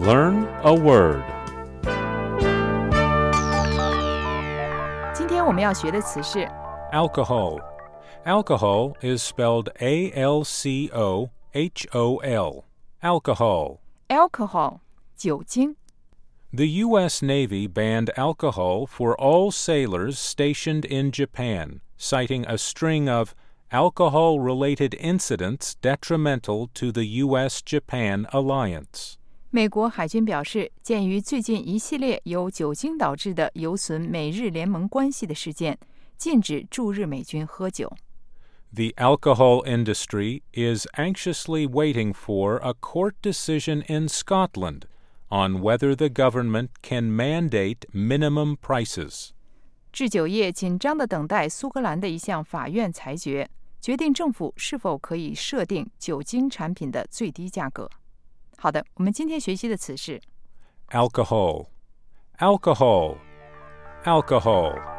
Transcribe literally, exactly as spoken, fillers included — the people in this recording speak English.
Learn a word. 今天我们要学的词是 Alcohol. Alcohol is spelled A L C O H O L. Alcohol. alcohol 酒精。 The U S Navy banned alcohol for all sailors stationed in Japan, citing a string of alcohol-related incidents detrimental to the U S Japan alliance. 美国海军表示，鉴于最近一系列由酒精导致的有损美日联盟关系的事件，禁止驻日美军喝酒。 The alcohol industry is anxiously waiting for a court decision in Scotland on whether the government can mandate minimum prices. 制酒业紧张地等待苏格兰的一项法院裁决，决定政府是否可以设定酒精产品的最低价格。好的，我们今天学习的词是 Alcohol. Alcohol. Alcohol.